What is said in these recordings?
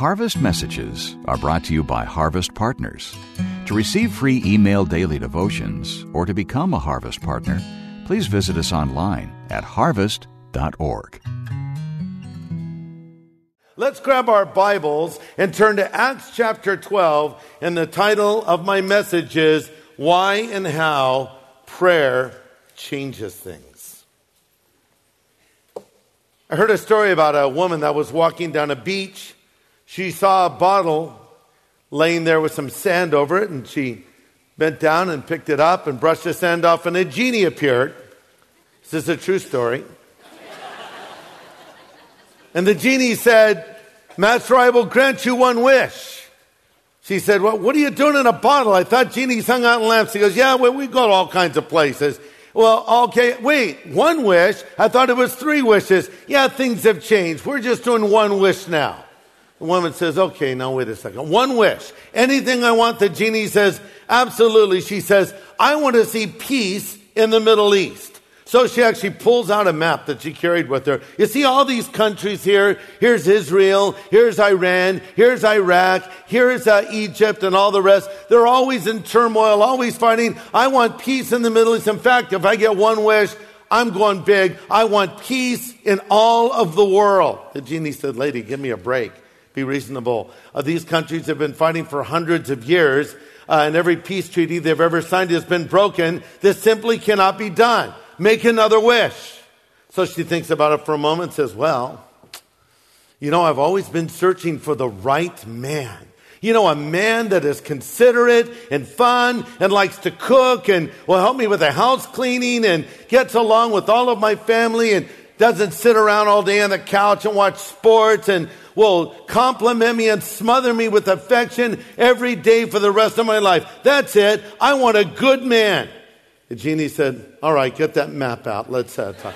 Harvest Messages are brought to you by Harvest Partners. To receive free email daily devotions or to become a Harvest Partner, please visit us online at harvest.org. Let's grab our Bibles and turn to Acts chapter 12, and the title of my message is Why and How Prayer Changes Things. I heard a story about a woman that was walking down a beach. She saw a bottle laying there with some sand over it, and she bent down and picked it up and brushed the sand off, and a genie appeared. This is a true story. And the genie said, "Master, I will grant you one wish." She said, "Well, what are you doing in a bottle? I thought genies hung out in lamps." He goes, "Yeah, well, we go to all kinds of places." "Well, okay, wait, one wish? I thought it was 3 wishes." "Yeah, things have changed. We're just doing one wish now." The woman says, "Okay, now wait a second. One wish. Anything I want?" The genie says, "Absolutely." She says, "I want to see peace in the Middle East." So she actually pulls out a map that she carried with her. You see all these countries here. Here's Israel. Here's Iran. Here's Iraq. Here's Egypt and all the rest. They're always in turmoil, always fighting. I want peace in the Middle East. In fact, if I get one wish, I'm going big. I want peace in all of the world. The genie said, "Lady, give me a break. Be reasonable. These countries have been fighting for hundreds of years, and every peace treaty they've ever signed has been broken. This simply cannot be done. Make another wish." So she thinks about it for a moment and says, "Well, I've always been searching for the right man. A man that is considerate and fun and likes to cook and will help me with the house cleaning and gets along with all of my family and doesn't sit around all day on the couch and watch sports and will compliment me and smother me with affection every day for the rest of my life. That's it. I want a good man." The genie said, "All right, get that map out. Let's talk about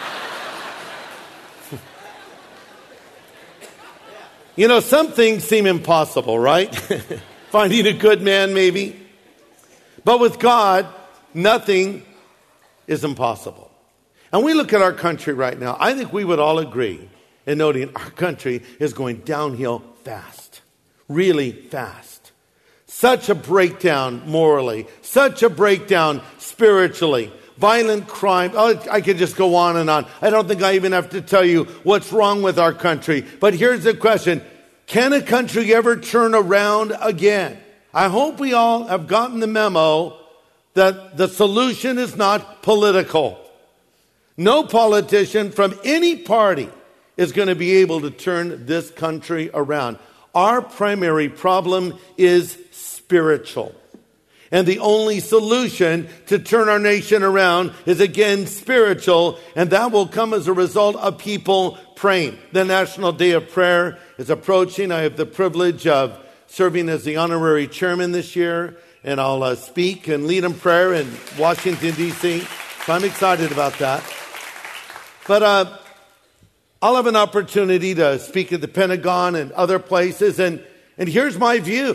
it." Some things seem impossible, right? Finding a good man, maybe. But with God, nothing is impossible. And we look at our country right now. I think we would all agree in noting our country is going downhill fast. Really fast. Such a breakdown morally. Such a breakdown spiritually. Violent crime. Oh, I could just go on and on. I don't think I even have to tell you what's wrong with our country. But here's the question. Can a country ever turn around again? I hope we all have gotten the memo that the solution is not political. No politician from any party is going to be able to turn this country around. Our primary problem is spiritual. And the only solution to turn our nation around is again spiritual, and that will come as a result of people praying. The National Day of Prayer is approaching. I have the privilege of serving as the honorary chairman this year, and I'll speak and lead in prayer in Washington, D.C. So I'm excited about that. But I'll have an opportunity to speak at the Pentagon and other places, and here's my view.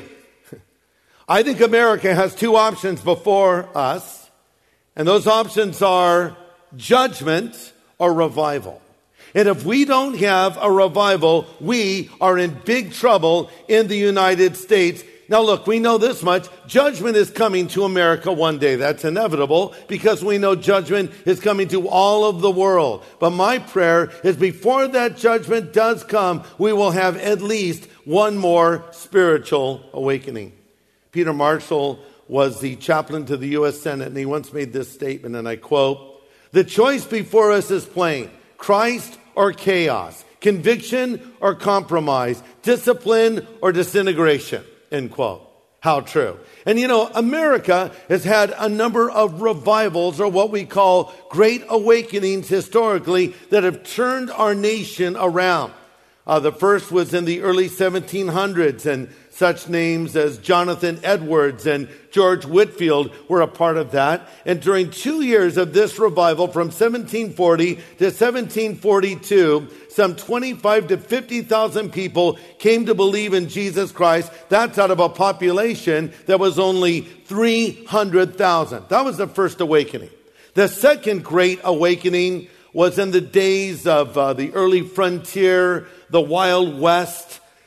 I think America has 2 options before us, and those options are judgment or revival. And if we don't have a revival, we are in big trouble in the United States. Now look, we know this much. Judgment is coming to America one day. That's inevitable because we know judgment is coming to all of the world. But my prayer is before that judgment does come, we will have at least one more spiritual awakening. Peter Marshall was the chaplain to the U.S. Senate, and he once made this statement, and I quote, "The choice before us is plain. Christ or chaos, conviction or compromise, discipline or disintegration," end quote. How true. And America has had a number of revivals, or what we call great awakenings historically, that have turned our nation around. The first was in the early 1700s, and such names as Jonathan Edwards and George Whitefield were a part of that. And during 2 years of this revival, from 1740 to 1742, some 25 to 50,000 people came to believe in Jesus Christ. That's out of a population that was only 300,000. That was the first awakening. The second great awakening was in the days of the early frontier, the Wild West.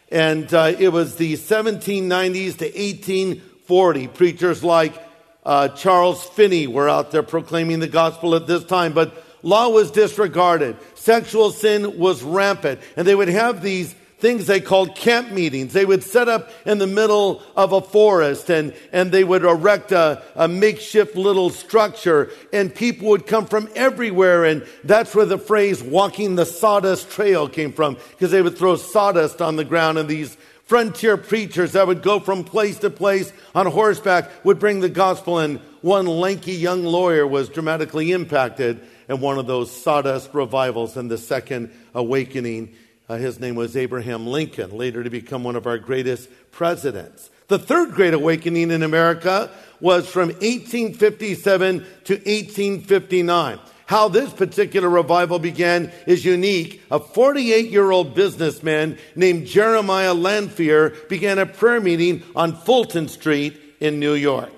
And it was the 1790s to 1840. Preachers like Charles Finney were out there proclaiming the gospel at this time. But law was disregarded. Sexual sin was rampant. And they would have these things they called camp meetings. They would set up in the middle of a forest and they would erect a makeshift little structure, and people would come from everywhere. And that's where the phrase walking the sawdust trail came from, because they would throw sawdust on the ground, and these frontier preachers that would go from place to place on horseback would bring the gospel. And one lanky young lawyer was dramatically impacted in one of those sawdust revivals in the Second Awakening. His name was Abraham Lincoln, later to become one of our greatest presidents. The Third Great Awakening in America was from 1857 to 1859. How this particular revival began is unique. A 48-year-old businessman named Jeremiah Lanphier began a prayer meeting on Fulton Street in New York.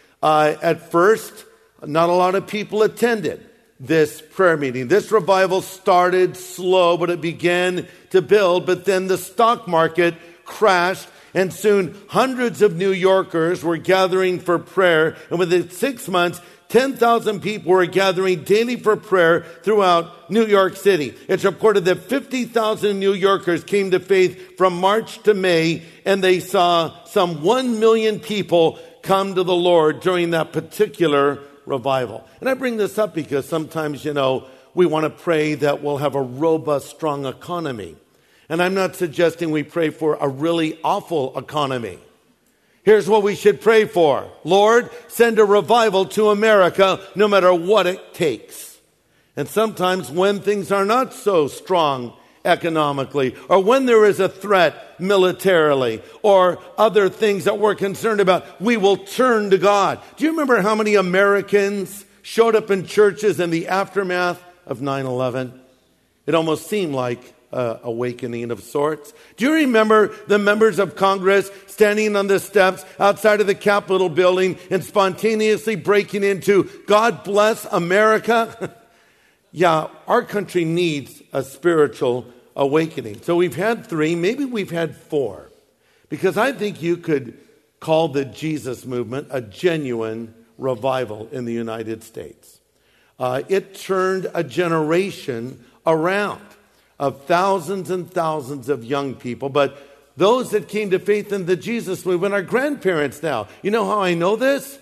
At first, not a lot of people attended this prayer meeting. This revival started slow, but it began to build. But then the stock market crashed, and soon hundreds of New Yorkers were gathering for prayer. And within 6 months, 10,000 people were gathering daily for prayer throughout New York City. It's reported that 50,000 New Yorkers came to faith from March to May, and they saw some 1 million people come to the Lord during that particular revival. And I bring this up because sometimes, we want to pray that we'll have a robust, strong economy. And I'm not suggesting we pray for a really awful economy. Here's what we should pray for. Lord, send a revival to America no matter what it takes. And sometimes when things are not so strong economically, or when there is a threat militarily, or other things that we're concerned about, we will turn to God. Do you remember how many Americans showed up in churches in the aftermath of 9/11? It almost seemed like an awakening of sorts. Do you remember the members of Congress standing on the steps outside of the Capitol building and spontaneously breaking into "God bless America"? Yeah, our country needs a spiritual awakening. So we've had 3, maybe we've had 4, because I think you could call the Jesus movement a genuine revival in the United States. It turned a generation around of thousands and thousands of young people, but those that came to faith in the Jesus movement are grandparents now. You know how I know this?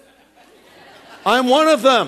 I'm one of them.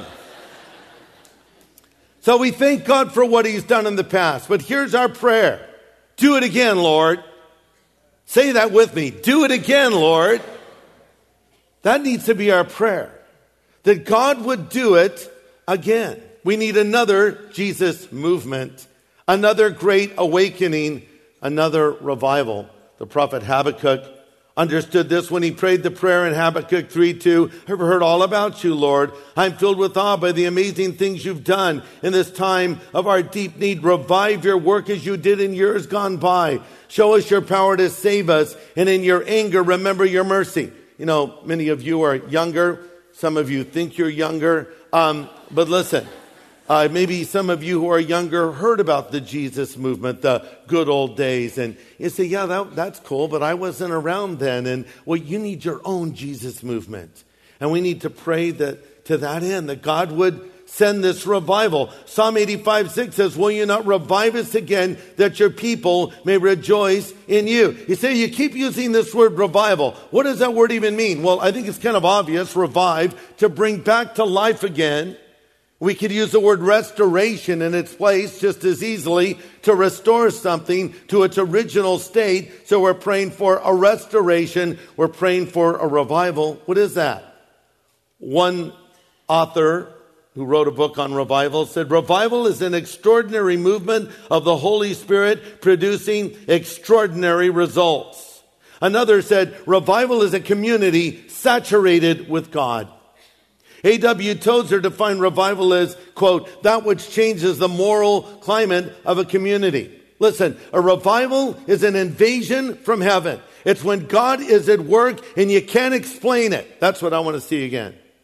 So we thank God for what He's done in the past. But here's our prayer. Do it again, Lord. Say that with me. Do it again, Lord. That needs to be our prayer. That God would do it again. We need another Jesus movement, another great awakening, another revival. The prophet Habakkuk understood this when he prayed the prayer in Habakkuk 3:2. I've heard all about you, Lord. I'm filled with awe by the amazing things you've done in this time of our deep need. Revive your work as you did in years gone by. Show us your power to save us, and in your anger, remember your mercy. Many of you are younger. Some of you think you're younger. But listen, maybe some of you who are younger heard about the Jesus movement, the good old days. And you say, yeah, that's cool, but I wasn't around then. And well, you need your own Jesus movement. And we need to pray that to that end, that God would send this revival. Psalm 85:6 says, will you not revive us again, that your people may rejoice in you? You say, you keep using this word revival. What does that word even mean? Well, I think it's kind of obvious. Revive, to bring back to life again. We could use the word restoration in its place just as easily, to restore something to its original state. So we're praying for a restoration. We're praying for a revival. What is that? One author who wrote a book on revival said, revival is an extraordinary movement of the Holy Spirit producing extraordinary results. Another said, revival is a community saturated with God. A.W. Tozer defined revival as, quote, that which changes the moral climate of a community. Listen, a revival is an invasion from heaven. It's when God is at work and you can't explain it. That's what I want to see again.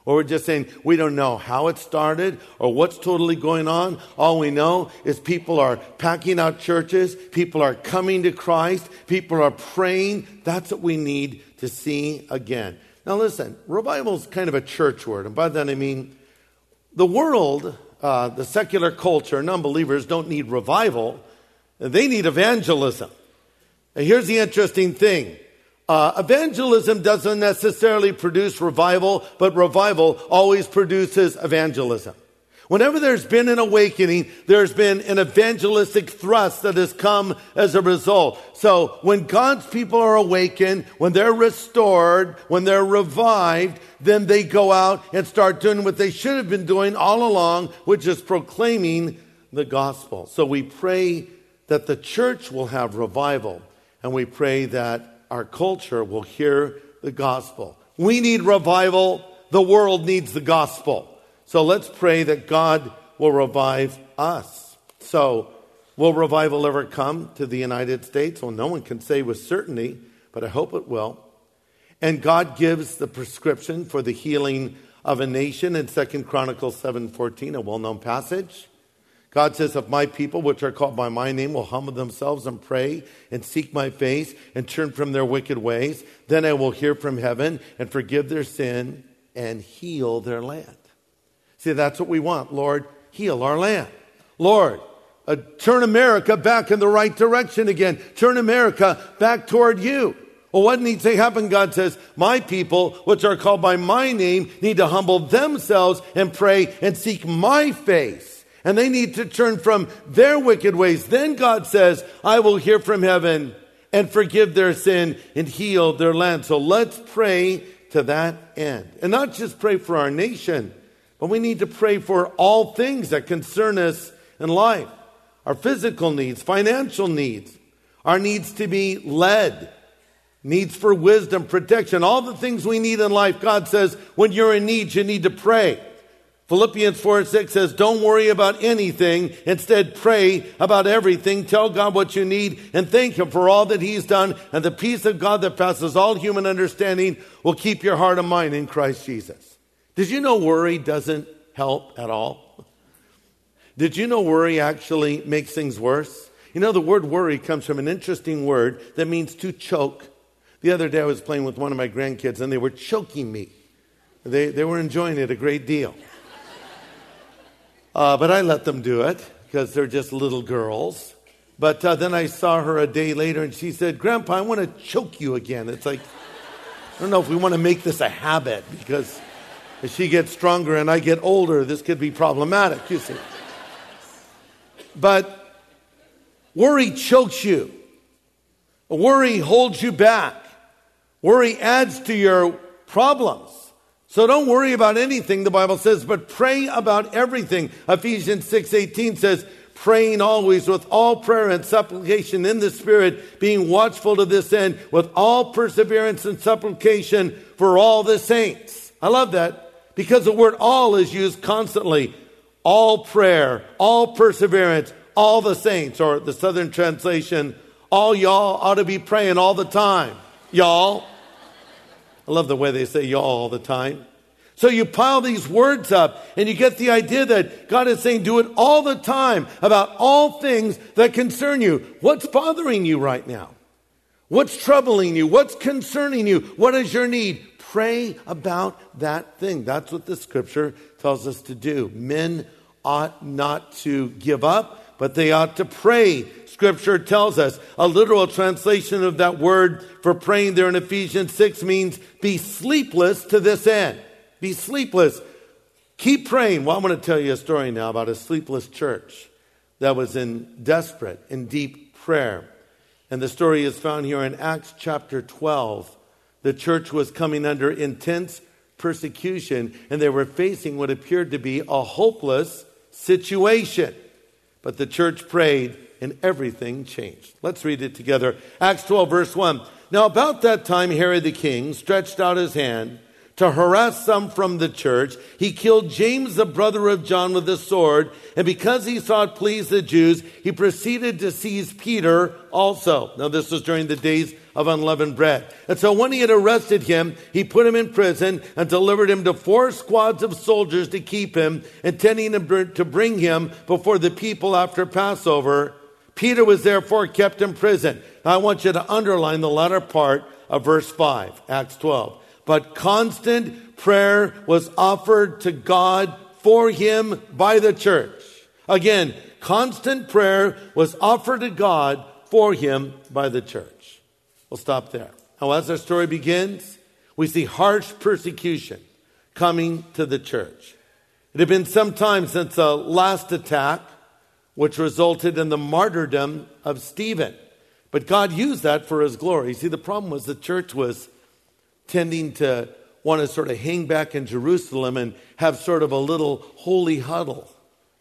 Or we're just saying we don't know how it started or what's totally going on. All we know is people are packing out churches. People are coming to Christ. People are praying. That's what we need to see again. Now listen, revival is kind of a church word. And by that I mean the world, the secular culture, non-believers don't need revival. They need evangelism. And here's the interesting thing. Evangelism doesn't necessarily produce revival, but revival always produces evangelism. Whenever there's been an awakening, there's been an evangelistic thrust that has come as a result. So when God's people are awakened, when they're restored, when they're revived, then they go out and start doing what they should have been doing all along, which is proclaiming the gospel. So we pray that the church will have revival, and we pray that our culture will hear the gospel. We need revival. The world needs the gospel. So let's pray that God will revive us. So will revival ever come to the United States? Well, no one can say with certainty, but I hope it will. And God gives the prescription for the healing of a nation in 2 Chronicles 7:14, a well-known passage. God says, if my people, which are called by my name, will humble themselves and pray and seek my face and turn from their wicked ways, then I will hear from heaven and forgive their sin and heal their land. See, that's what we want. Lord, heal our land. Lord, turn America back in the right direction again. Turn America back toward you. Well, what needs to happen? God says, my people, which are called by my name, need to humble themselves and pray and seek my face. And they need to turn from their wicked ways. Then God says, I will hear from heaven and forgive their sin and heal their land. So let's pray to that end. And not just pray for our nation, but we need to pray for all things that concern us in life. Our physical needs, financial needs, our needs to be led, needs for wisdom, protection, all the things we need in life. God says, when you're in need, you need to pray. Philippians 4:6 says, don't worry about anything. Instead, pray about everything. Tell God what you need and thank Him for all that He's done. And the peace of God that passes all human understanding will keep your heart and mind in Christ Jesus. Did you know worry doesn't help at all? Did you know worry actually makes things worse? You know, the word worry comes from an interesting word that means to choke. The other day I was playing with one of my grandkids and they were choking me. They were enjoying it a great deal. But I let them do it because they're just little girls. But then I saw her a day later and she said, Grandpa, I want to choke you again. It's like, I don't know if we want to make this a habit because as she gets stronger and I get older, this could be problematic, you see. But worry chokes you. Worry holds you back. Worry adds to your problems. So don't worry about anything, the Bible says, but pray about everything. Ephesians 6:18 says, praying always with all prayer and supplication in the Spirit, being watchful to this end, with all perseverance and supplication for all the saints. I love that because the word all is used constantly. All prayer, all perseverance, all the saints, or the Southern translation, all y'all ought to be praying all the time. Y'all. I love the way they say y'all all the time. So you pile these words up and you get the idea that God is saying do it all the time about all things that concern you. What's bothering you right now? What's troubling you? What's concerning you? What is your need? Pray about that thing. That's what the scripture tells us to do. Men ought not to give up, but they ought to pray. Scripture tells us a literal translation of that word for praying there in Ephesians 6 means be sleepless to this end. Be sleepless. Keep praying. Well, I'm going to tell you a story now about a sleepless church that was in desperate and deep prayer. And the story is found here in Acts chapter 12. The church was coming under intense persecution and they were facing what appeared to be a hopeless situation. But the church prayed and everything changed. Let's read it together. Acts 12 verse 1. Now about that time Herod the king stretched out his hand to harass some from the church. He killed James, the brother of John, with a sword. And because he sought to please the Jews, he proceeded to seize Peter also. Now, this was during the days of unleavened bread. And so when he had arrested him, he put him in prison and delivered him to 4 squads of soldiers to keep him, intending to bring him before the people after Passover. Peter was therefore kept in prison. Now, I want you to underline the latter part of verse 5, Acts 12. But constant prayer was offered to God for him by the church. Again, constant prayer was offered to God for him by the church. We'll stop there. Now, as our story begins, we see harsh persecution coming to the church. It had been some time since the last attack, which resulted in the martyrdom of Stephen. But God used that for his glory. See, the problem was the church was tending to want to sort of hang back in Jerusalem and have sort of a little holy huddle.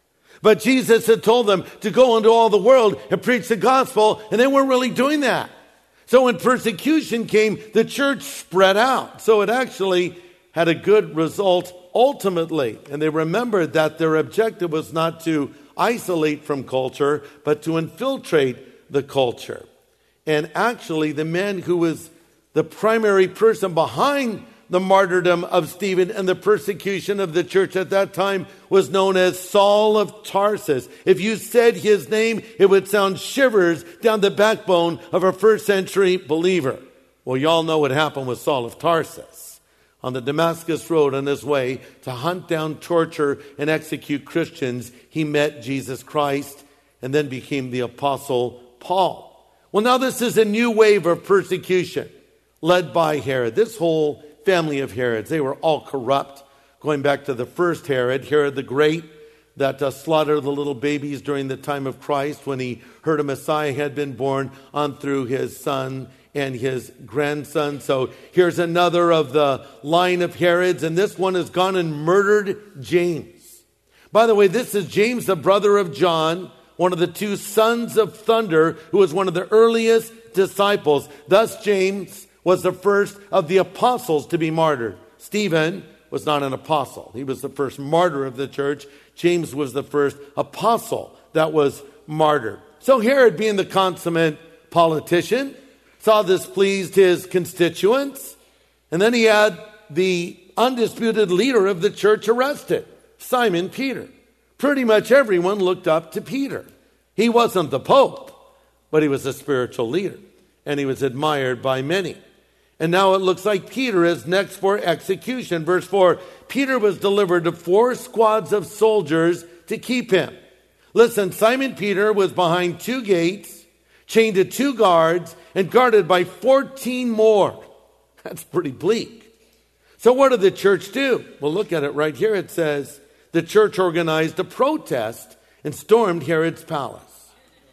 But Jesus had told them to go into all the world and preach the gospel, and they weren't really doing that. So when persecution came, the church spread out. So it actually had a good result ultimately. And they remembered that their objective was not to isolate from culture, but to infiltrate the culture. And actually, the man who was the primary person behind the martyrdom of Stephen and the persecution of the church at that time was known as Saul of Tarsus. If you said his name, it would sound shivers down the backbone of a first century believer. Well, you all know what happened with Saul of Tarsus. On the Damascus Road on his way to hunt down, torture, and execute Christians, he met Jesus Christ and then became the Apostle Paul. Well, now this is a new wave of persecution led by Herod. This whole family of Herods, they were all corrupt. Going back to the first Herod, Herod the Great, that slaughtered the little babies during the time of Christ when he heard a Messiah had been born, on through his son and his grandson. So here's another of the line of Herods, and this one has gone and murdered James. By the way, this is James, the brother of John, one of the 2 sons of thunder, who was one of the earliest disciples. Thus, James was the first of the apostles to be martyred. Stephen was not an apostle. He was the first martyr of the church. James was the first apostle that was martyred. So Herod, being the consummate politician, saw this pleased his constituents. And then he had the undisputed leader of the church arrested, Simon Peter. Pretty much everyone looked up to Peter. He wasn't the Pope, but he was a spiritual leader, and he was admired by many. And now it looks like Peter is next for execution. Verse 4, Peter was delivered to 4 squads of soldiers to keep him. Listen, Simon Peter was behind 2 gates, chained to 2 guards, and guarded by 14 more. That's pretty bleak. So what did the church do? Well, look at it right here. It says the church organized a protest and stormed Herod's palace.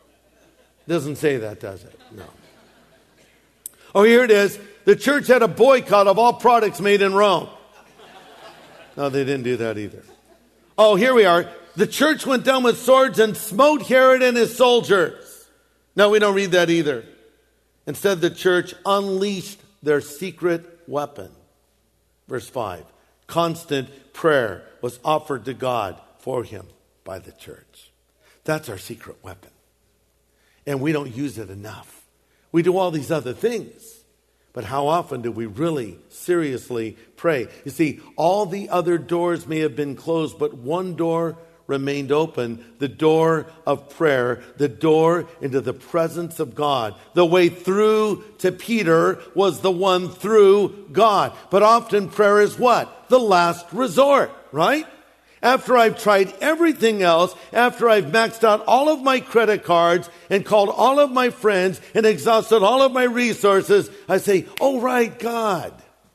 Doesn't say that, does it? No. Oh, here it is. The church had a boycott of all products made in Rome. No, they didn't do that either. Oh, here we are. The church went down with swords and smote Herod and his soldiers. No, we don't read that either. Instead, the church unleashed their secret weapon. Verse 5. Constant prayer was offered to God for him by the church. That's our secret weapon. And we don't use it enough. We do all these other things. But how often do we really seriously pray? You see, all the other doors may have been closed, but one door remained open, the door of prayer, the door into the presence of God. The way through to Peter was the one through God. But often prayer is what? The last resort, right? After I've tried everything else, after I've maxed out all of my credit cards and called all of my friends and exhausted all of my resources, I say, oh, right, God.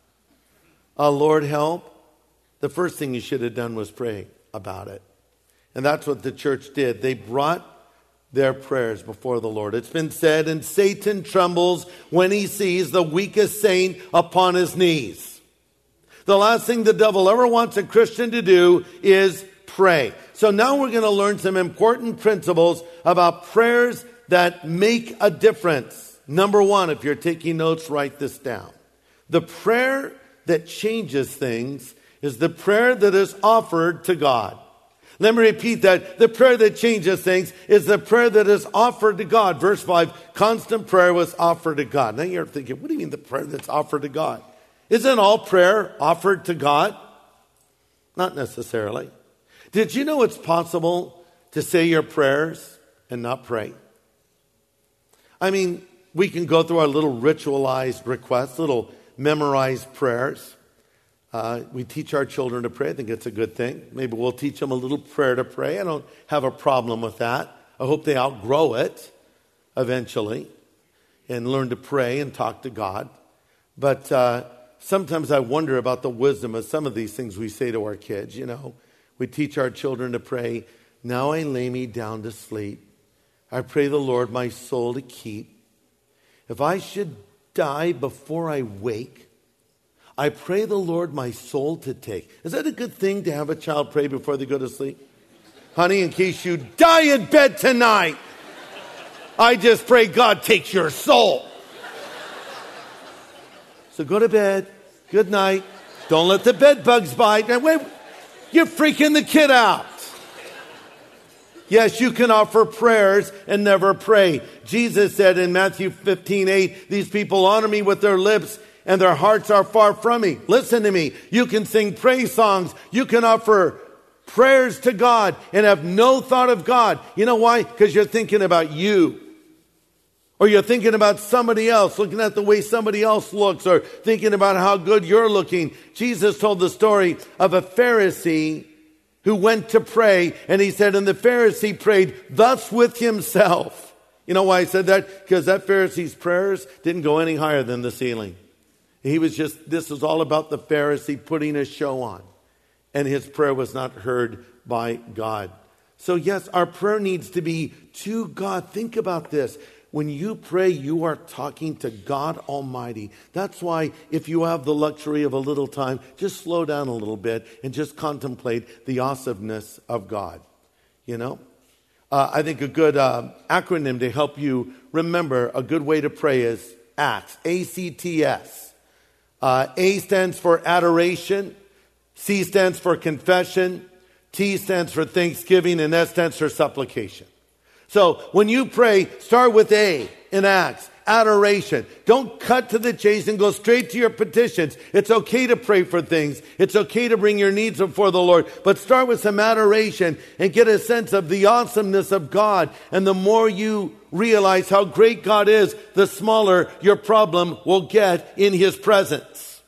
Lord, help. The first thing you should have done was pray about it. And that's what the church did. They brought their prayers before the Lord. It's been said, and Satan trembles when he sees the weakest saint upon his knees. The last thing the devil ever wants a Christian to do is pray. So now we're going to learn some important principles about prayers that make a difference. Number 1, if you're taking notes, write this down. The prayer that changes things is the prayer that is offered to God. Let me repeat that. The prayer that changes things is the prayer that is offered to God. Verse 5, constant prayer was offered to God. Now you're thinking, what do you mean the prayer that's offered to God? Isn't all prayer offered to God? Not necessarily. Did you know it's possible to say your prayers and not pray? I mean, we can go through our little ritualized requests, little memorized prayers. We teach our children to pray. I think it's a good thing. Maybe we'll teach them a little prayer to pray. I don't have a problem with that. I hope they outgrow it eventually and learn to pray and talk to God. But sometimes I wonder about the wisdom of some of these things we say to our kids. You know, we teach our children to pray, now I lay me down to sleep. I pray the Lord my soul to keep. If I should die before I wake, I pray the Lord my soul to take. Is that a good thing to have a child pray before they go to sleep? Honey, in case you die in bed tonight, I just pray God takes your soul. So go to bed. Good night. Don't let the bed bugs bite. Wait, you're freaking the kid out. Yes, you can offer prayers and never pray. Jesus said in Matthew 15:8, these people honor me with their lips, and their hearts are far from me. Listen to me. You can sing praise songs. You can offer prayers to God and have no thought of God. You know why? Because you're thinking about you. Or you're thinking about somebody else, looking at the way somebody else looks, or thinking about how good you're looking. Jesus told the story of a Pharisee who went to pray, and he said, and the Pharisee prayed thus with himself. You know why I said that? Because that Pharisee's prayers didn't go any higher than the ceiling. This was all about the Pharisee putting a show on. And his prayer was not heard by God. So yes, our prayer needs to be to God. Think about this. When you pray, you are talking to God Almighty. That's why if you have the luxury of a little time, just slow down a little bit and just contemplate the awesomeness of God. You know? I think a good acronym to help you remember a good way to pray is ACTS. A-C-T-S. A stands for adoration, C stands for confession, T stands for thanksgiving, and S stands for supplication. So when you pray, start with A in Acts, adoration. Don't cut to the chase and go straight to your petitions. It's okay to pray for things. It's okay to bring your needs before the Lord. But start with some adoration and get a sense of the awesomeness of God. And the more you realize how great God is, the smaller your problem will get in His presence.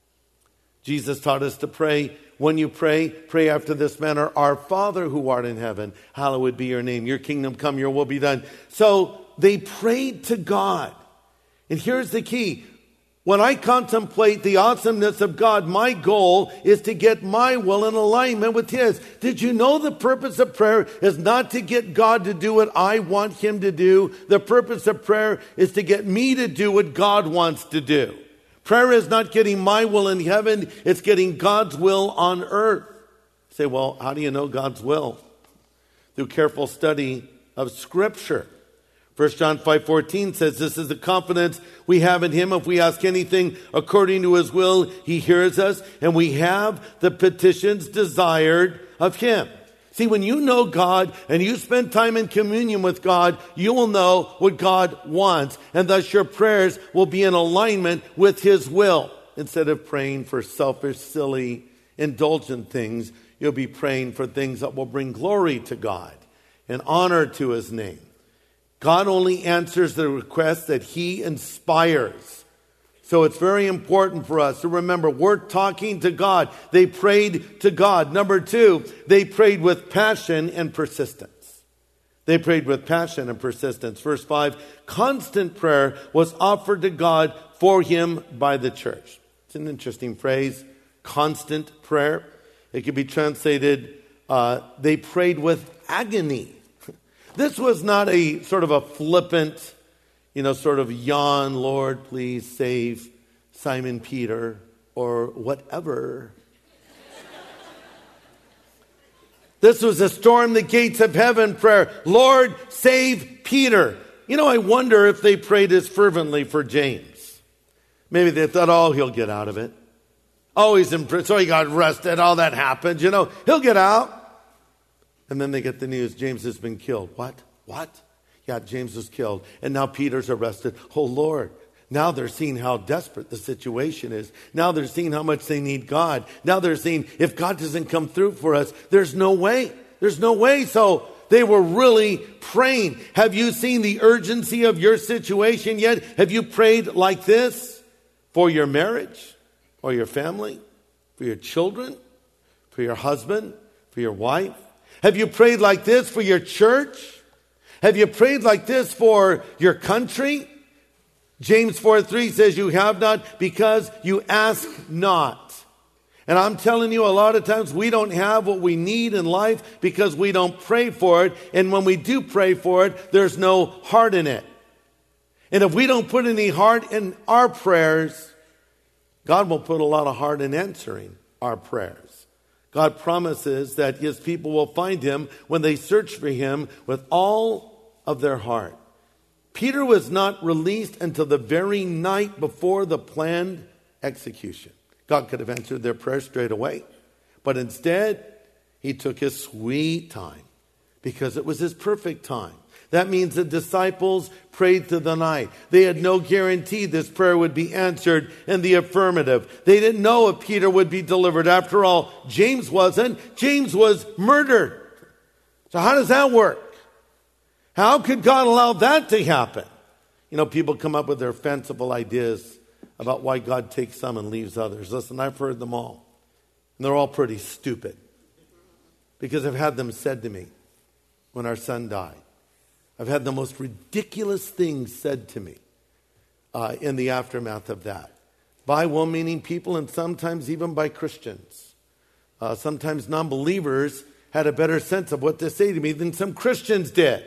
Jesus taught us to pray. When you pray, pray after this manner. Our Father who art in heaven, hallowed be your name. Your kingdom come, your will be done. So they prayed to God. And here's the key. When I contemplate the awesomeness of God, my goal is to get my will in alignment with His. Did you know the purpose of prayer is not to get God to do what I want Him to do? The purpose of prayer is to get me to do what God wants to do. Prayer is not getting my will in heaven, it's getting God's will on earth. You say, well, how do you know God's will? Through careful study of Scripture. 1 John 5:14 says, this is the confidence we have in Him. If we ask anything according to His will, He hears us, and we have the petitions desired of Him. See, when you know God and you spend time in communion with God, you will know what God wants, and thus your prayers will be in alignment with His will. Instead of praying for selfish, silly, indulgent things, you'll be praying for things that will bring glory to God and honor to His name. God only answers the requests that He inspires. So it's very important for us to remember we're talking to God. They prayed to God. Number 2, they prayed with passion and persistence. They prayed with passion and persistence. Verse 5, constant prayer was offered to God for him by the church. It's an interesting phrase, constant prayer. It could be translated, they prayed with agony. This was not a sort of a flippant, sort of yawn, Lord, please save Simon Peter or whatever. This was a storm the gates of heaven prayer. Lord, save Peter. I wonder if they prayed as fervently for James. Maybe they thought, he'll get out of it. Oh, he's in prison. So he got arrested. All that happened. He'll get out. And then they get the news. James has been killed. What? Yeah, James was killed. And now Peter's arrested. Oh, Lord. Now they're seeing how desperate the situation is. Now they're seeing how much they need God. Now they're seeing if God doesn't come through for us, there's no way. There's no way. So they were really praying. Have you seen the urgency of your situation yet? Have you prayed like this for your marriage, or your family, for your children, for your husband, for your wife? Have you prayed like this for your church? Have you prayed like this for your country? James 4:3 says you have not because you ask not. And I'm telling you, a lot of times we don't have what we need in life because we don't pray for it. And when we do pray for it, there's no heart in it. And if we don't put any heart in our prayers, God will put a lot of heart in answering our prayers. God promises that his people will find him when they search for him with all of their heart. Peter was not released until the very night before the planned execution. God could have answered their prayer straight away. But instead, he took his sweet time because it was his perfect time. That means the disciples prayed through the night. They had no guarantee this prayer would be answered in the affirmative. They didn't know if Peter would be delivered. After all, James wasn't. James was murdered. So how does that work? How could God allow that to happen? People come up with their fanciful ideas about why God takes some and leaves others. Listen, I've heard them all. And they're all pretty stupid. Because I've had them said to me when our son died. I've had the most ridiculous things said to me in the aftermath of that. By well-meaning people and sometimes even by Christians. Sometimes non-believers had a better sense of what to say to me than some Christians did.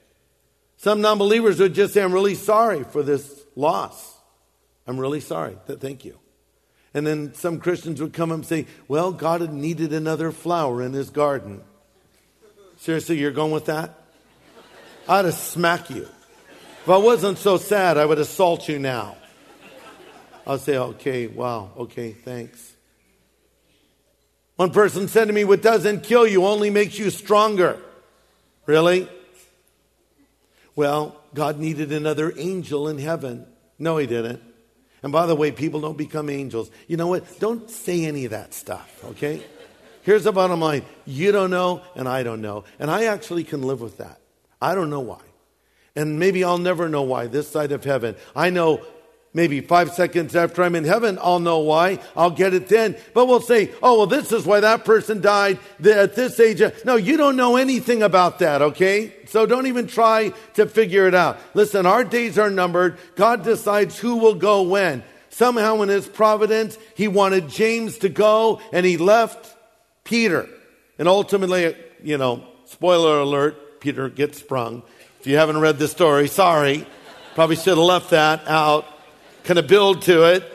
Some non-believers would just say, I'm really sorry for this loss. I'm really sorry. Thank you. And then some Christians would come and say, well, God had needed another flower in his garden. Seriously, you're going with that? I'd have smacked you. If I wasn't so sad, I would assault you now. I'll say, okay, wow, okay, thanks. One person said to me, what doesn't kill you only makes you stronger. Really? Well, God needed another angel in heaven. No, he didn't. And by the way, people don't become angels. You know what? Don't say any of that stuff, okay? Here's the bottom line. You don't know, and I don't know. And I actually can live with that. I don't know why. And maybe I'll never know why this side of heaven. I know maybe 5 seconds after I'm in heaven, I'll know why. I'll get it then. But we'll say, oh, well, this is why that person died at this age. No, you don't know anything about that, okay? So don't even try to figure it out. Listen, our days are numbered. God decides who will go when. Somehow in his providence, he wanted James to go, and he left Peter. And ultimately, spoiler alert, Peter gets sprung. If you haven't read the story, sorry. Probably should have left that out. Kind of build to it.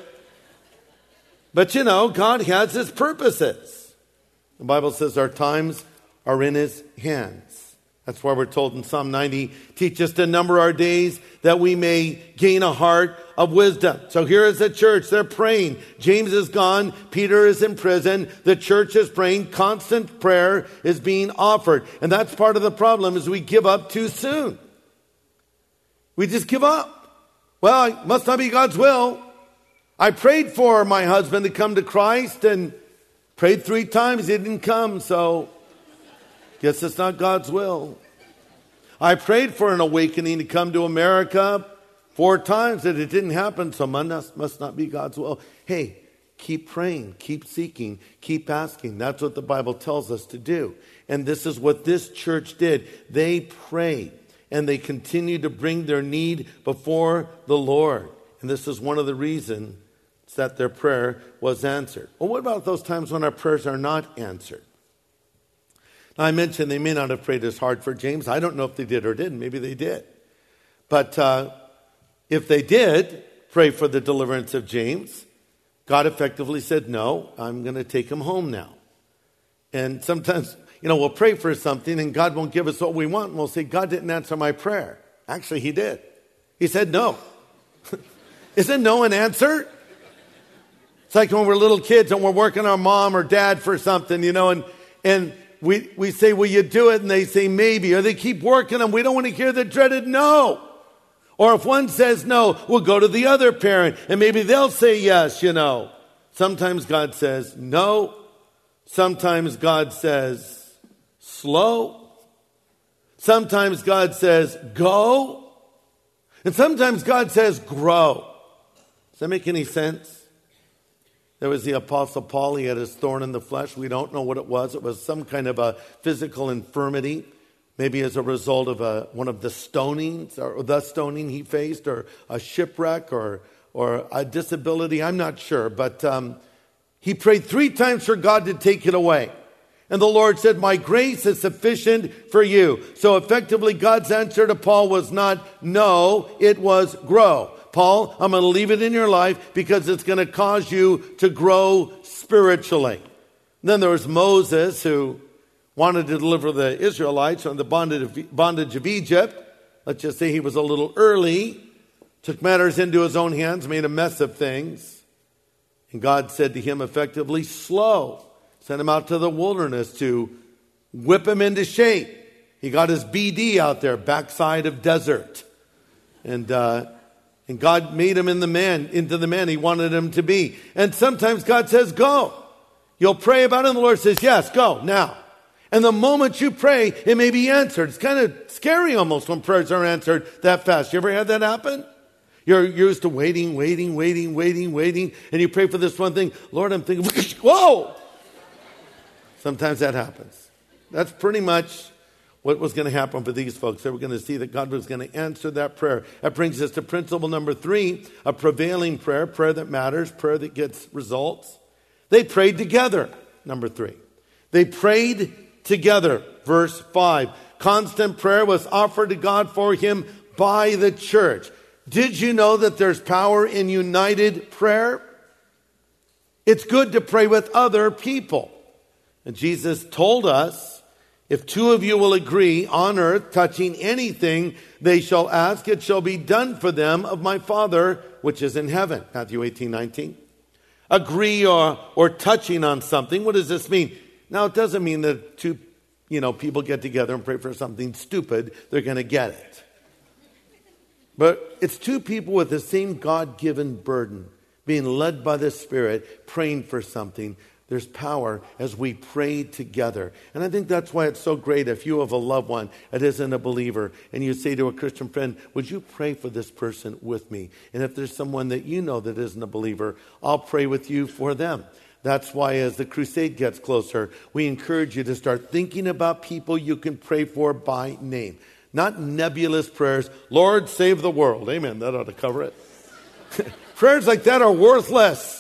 But God has his purposes. The Bible says our times are in his hands. That's why we're told in Psalm 90, teach us to number our days that we may gain a heart of wisdom. So here is the church. They're praying. James is gone. Peter is in prison. The church is praying. Constant prayer is being offered. And that's part of the problem is we give up too soon. We just give up. Well, it must not be God's will. I prayed for my husband to come to Christ and prayed 3 times. He didn't come, so guess it's not God's will. I prayed for an awakening to come to America 4 times and it didn't happen, so must not be God's will. Hey, keep praying, keep seeking, keep asking. That's what the Bible tells us to do. And this is what this church did. They prayed. And they continue to bring their need before the Lord. And this is one of the reasons that their prayer was answered. Well, what about those times when our prayers are not answered? Now, I mentioned they may not have prayed as hard for James. I don't know if they did or didn't. Maybe they did. But if they did pray for the deliverance of James, God effectively said, no, I'm going to take him home now. And sometimes we'll pray for something and God won't give us what we want. And we'll say, God didn't answer my prayer. Actually, he did. He said no. Isn't no an answer? It's like when we're little kids and we're working our mom or dad for something, and we say, will you do it? And they say maybe, or they keep working and we don't want to hear the dreaded no. Or if one says no, we'll go to the other parent and maybe they'll say yes, Sometimes God says no. Sometimes God says slow. Sometimes God says go. And sometimes God says grow. Does that make any sense? There was the Apostle Paul. He had his thorn in the flesh. We don't know what it was. It was some kind of a physical infirmity, maybe as a result of one of the stonings, or the stoning he faced, or a shipwreck, or a disability. I'm not sure. But he prayed 3 times for God to take it away. And the Lord said, my grace is sufficient for you. So effectively, God's answer to Paul was not no, it was grow. Paul, I'm going to leave it in your life because it's going to cause you to grow spiritually. And then there was Moses, who wanted to deliver the Israelites from the bondage of Egypt. Let's just say he was a little early, took matters into his own hands, made a mess of things. And God said to him effectively, slow. Sent him out to the wilderness to whip him into shape. He got his BD out there, backside of desert. And God made him into the man he wanted him to be. And sometimes God says, go. You'll pray about it and the Lord says, yes, go now. And the moment you pray, it may be answered. It's kind of scary almost when prayers are answered that fast. You ever had that happen? You're used to waiting. And you pray for this one thing. Lord, I'm thinking, whoa! Sometimes that happens. That's pretty much what was going to happen for these folks. They were going to see that God was going to answer that prayer. That brings us to principle number 3, a prevailing prayer that matters, prayer that gets results. They prayed together, number 3. They prayed together, verse 5. Constant prayer was offered to God for him by the church. Did you know that there's power in united prayer? It's good to pray with other people. And Jesus told us, if 2 of you will agree on earth touching anything they shall ask, it shall be done for them of my Father which is in heaven. Matthew 18:19. Agree or touching on something. What does this mean? Now, it doesn't mean that 2 people get together and pray for something stupid. They're going to get it. But it's 2 people with the same God-given burden, being led by the Spirit, praying for something. There's power as we pray together. And I think that's why it's so great if you have a loved one that isn't a believer and you say to a Christian friend, would you pray for this person with me? And if there's someone that you know that isn't a believer, I'll pray with you for them. That's why as the crusade gets closer, we encourage you to start thinking about people you can pray for by name. Not nebulous prayers, Lord, save the world. Amen. That ought to cover it. Prayers like that are worthless.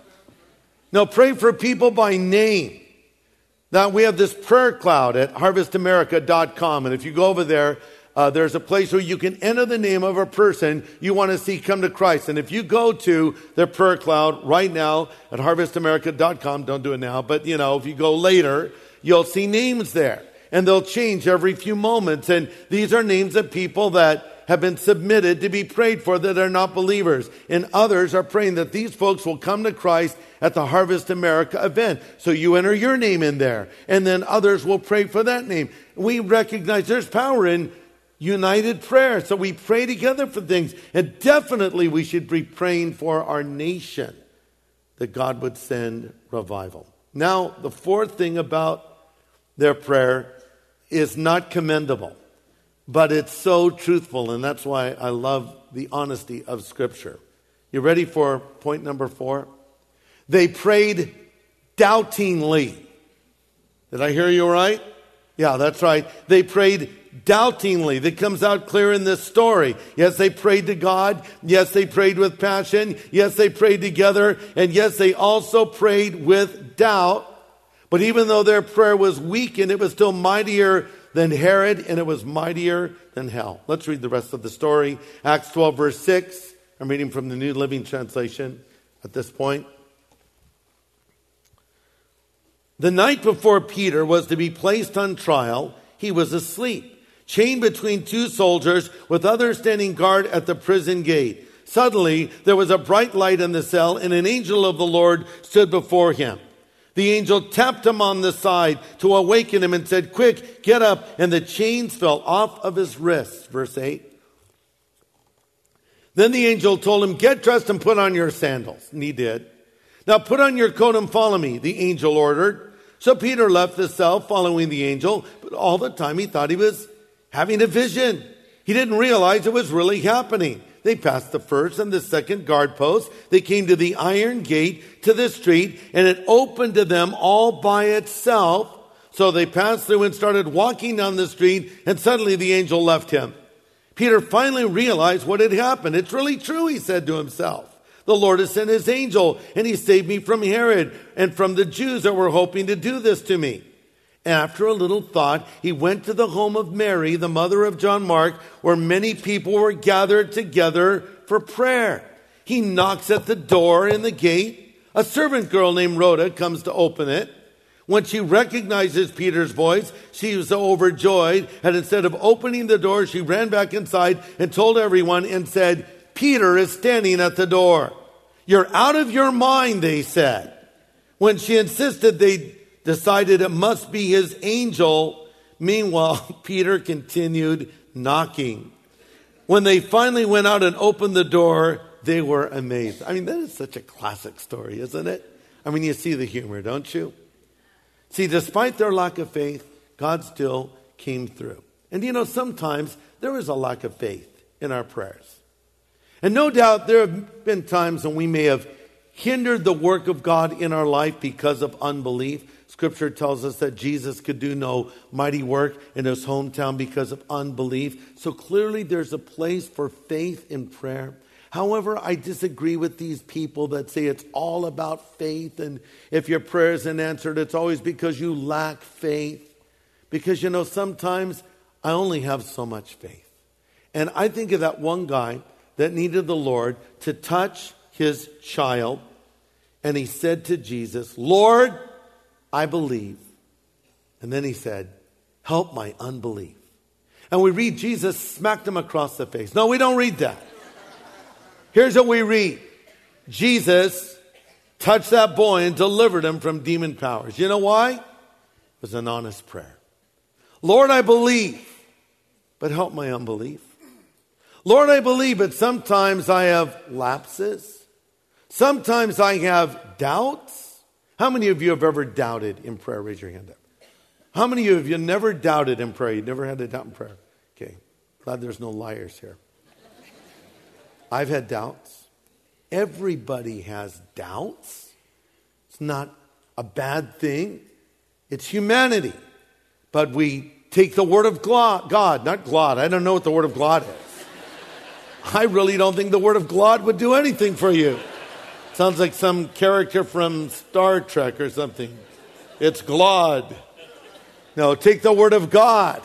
No, pray for people by name. Now, we have this prayer cloud at harvestamerica.com. And if you go over there, there's a place where you can enter the name of a person you want to see come to Christ. And if you go to the prayer cloud right now at harvestamerica.com, don't do it now, but if you go later, you'll see names there. And they'll change every few moments. And these are names of people that have been submitted to be prayed for that are not believers. And others are praying that these folks will come to Christ at the Harvest America event. So you enter your name in there. And then others will pray for that name. We recognize there's power in united prayer. So we pray together for things. And definitely we should be praying for our nation, that God would send revival. Now, the 4th thing about their prayer is not commendable, but it's so truthful, and that's why I love the honesty of Scripture. You ready for point number 4? They prayed doubtingly. Did I hear you right? Yeah, that's right. They prayed doubtingly. That comes out clear in this story. Yes, they prayed to God. Yes, they prayed with passion. Yes, they prayed together. And yes, they also prayed with doubt. But even though their prayer was weakened, it was still mightier than Herod, and it was mightier than hell. Let's read the rest of the story. Acts 12, verse 6. I'm reading from the New Living Translation at this point. The night before Peter was to be placed on trial, he was asleep, chained between 2 soldiers, with others standing guard at the prison gate. Suddenly, there was a bright light in the cell, and an angel of the Lord stood before him. The angel tapped him on the side to awaken him and said, "Quick, get up." And the chains fell off of his wrists. Verse 8. Then the angel told him, "Get dressed and put on your sandals." And he did. "Now put on your coat and follow me," the angel ordered. So Peter left the cell following the angel, but all the time he thought he was having a vision. He didn't realize it was really happening. They passed the first and the second guard post. They came to the iron gate to the street, and it opened to them all by itself. So they passed through and started walking down the street, and suddenly the angel left him. Peter finally realized what had happened. "It's really true," he said to himself. "The Lord has sent his angel, and he saved me from Herod and from the Jews that were hoping to do this to me." After a little thought, he went to the home of Mary, the mother of John Mark, where many people were gathered together for prayer. He knocks at the door in the gate. A servant girl named Rhoda comes to open it. When she recognizes Peter's voice, she was so overjoyed, and instead of opening the door, she ran back inside and told everyone and said, "Peter is standing at the door." "You're out of your mind," they said. When she insisted, they decided it must be his angel. Meanwhile, Peter continued knocking. When they finally went out and opened the door, they were amazed. I mean, that is such a classic story, isn't it? I mean, you see the humor, don't you? See, despite their lack of faith, God still came through. And you know, sometimes there is a lack of faith in our prayers. And no doubt there have been times when we may have hindered the work of God in our life because of unbelief. Scripture tells us that Jesus could do no mighty work in his hometown because of unbelief. So clearly there's a place for faith in prayer. However, I disagree with these people that say it's all about faith, and if your prayer isn't answered, it's always because you lack faith. Because, you know, sometimes I only have so much faith. And I think of that one guy that needed the Lord to touch his child, and he said to Jesus, "Lord, I believe." And then he said, "Help my unbelief." And we read Jesus smacked him across the face. No, we don't read that. Here's what we read. Jesus touched that boy and delivered him from demon powers. You know why? It was an honest prayer. "Lord, I believe, but help my unbelief. Lord, I believe, but sometimes I have lapses. Sometimes I have doubts." How many of you have ever doubted in prayer? Raise your hand up. How many of you have never doubted in prayer? You've never had a doubt in prayer? Okay. Glad there's no liars here. I've had doubts. Everybody has doubts. It's not a bad thing. It's humanity. But we take the word of God, not God. I don't know what the word of God is. I really don't think the word of God would do anything for you. Sounds like some character from Star Trek or something. It's Glod. No, take the word of God